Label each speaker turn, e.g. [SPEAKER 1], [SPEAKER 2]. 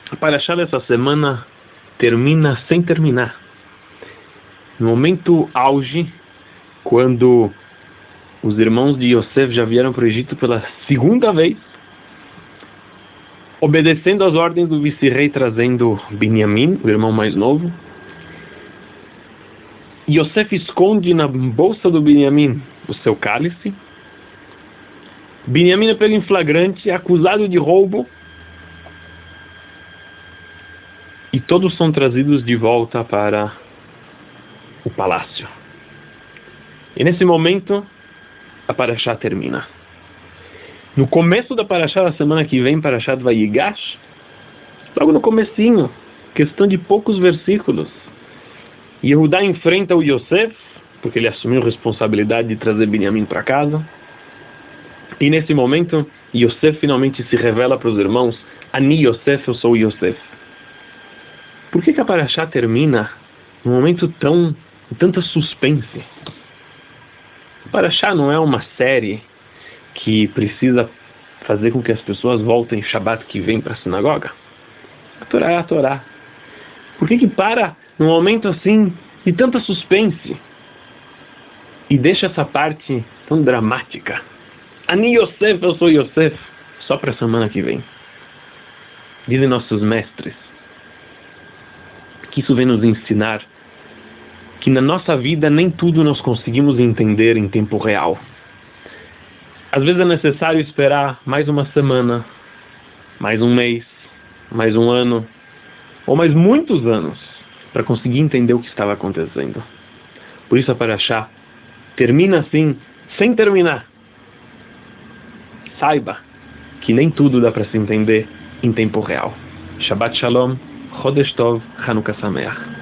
[SPEAKER 1] A Parashá dessa semana termina sem terminar. No momento auge, quando os irmãos de Yosef já vieram para o Egito pela segunda vez, obedecendo às ordens do vice-rei, trazendo Binyamin, o irmão mais novo. Yosef esconde na bolsa do Binyamin o seu cálice. Binyamin é pego em flagrante, acusado de roubo. E todos são trazidos de volta para o palácio. E nesse momento, a Parashá termina. No começo da Parashá, da semana que vem, Parashá do Vayigash, logo no comecinho, questão de poucos versículos, Yehudá enfrenta o Yosef, porque ele assumiu a responsabilidade de trazer Binyamin para casa. E nesse momento, Yosef finalmente se revela para os irmãos: Ani Yosef, eu sou o Yosef. Por que a Parashá termina num momento tanta suspense? A Parashá não é uma série que precisa fazer com que as pessoas voltem Shabbat que vem para a sinagoga. A Torá é a Torá. Por que para num momento assim de tanta suspense e deixa essa parte tão dramática? Ani Yosef, eu sou Yosef, só para a semana que vem. Dizem nossos mestres que isso vem nos ensinar que na nossa vida nem tudo nós conseguimos entender em tempo real. Às vezes é necessário esperar mais uma semana, mais um mês, mais um ano, ou mais muitos anos, para conseguir entender o que estava acontecendo. Por isso a Parashá termina assim, sem terminar. Saiba que nem tudo dá para se entender em tempo real. Shabbat Shalom, Chodesh Tov, Hanukkah Sameach.